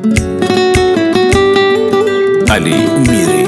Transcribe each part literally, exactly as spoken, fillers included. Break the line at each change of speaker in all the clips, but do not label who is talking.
علی میری.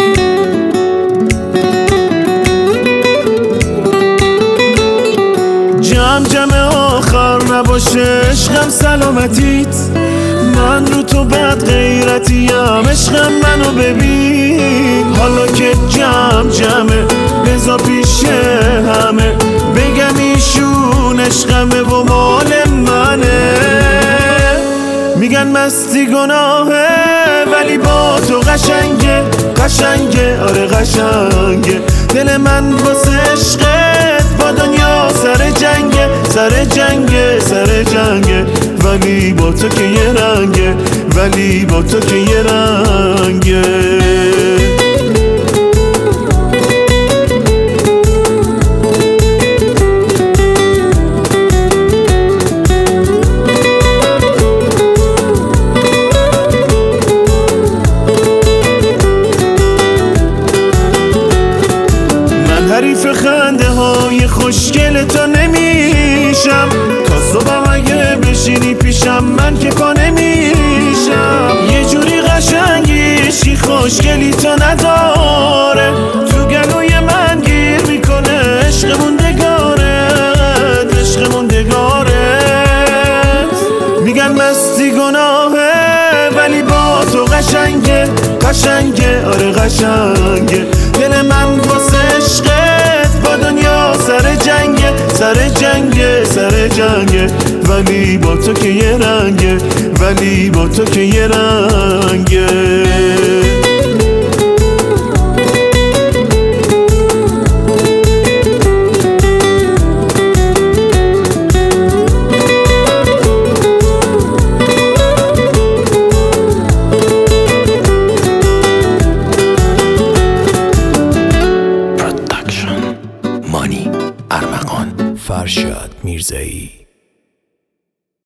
جمع جمع آخر نباشه عشقم سلامتیت، من رو تو بد غیرتیم عشقم منو ببین. حالا که جمع جمعه بزا پیش همه بگم ایشون عشقمه و مال منه. میگن مستی گناهه ولی با تو قشنگه قشنگه آره قشنگه. دل من واسه عشقت با دنیا سر جنگه سر جنگه سر جنگه. ولی با تو که یه رنگه ولی با تو که یه رنگه. حریف خنده های خوشگل تو نمیشم، تا صبح اگه بشینی پیشم من که پا نمیشم. یه جوری قشنگیشی خوشگلی تو نداره، تو گلوی من گیر میکنه عشق موندگارت عشق موندگارت. میگن مستی گناهه ولی با تو قشنگه قشنگه آره قشنگه. دل من واسه عشقت با دنیا سر جنگه سر جنگه سر جنگه. ولی با تو که یه رنگه ولی با تو که یه رنگه.
مانی ارمغان.
فرشاد میرزایی.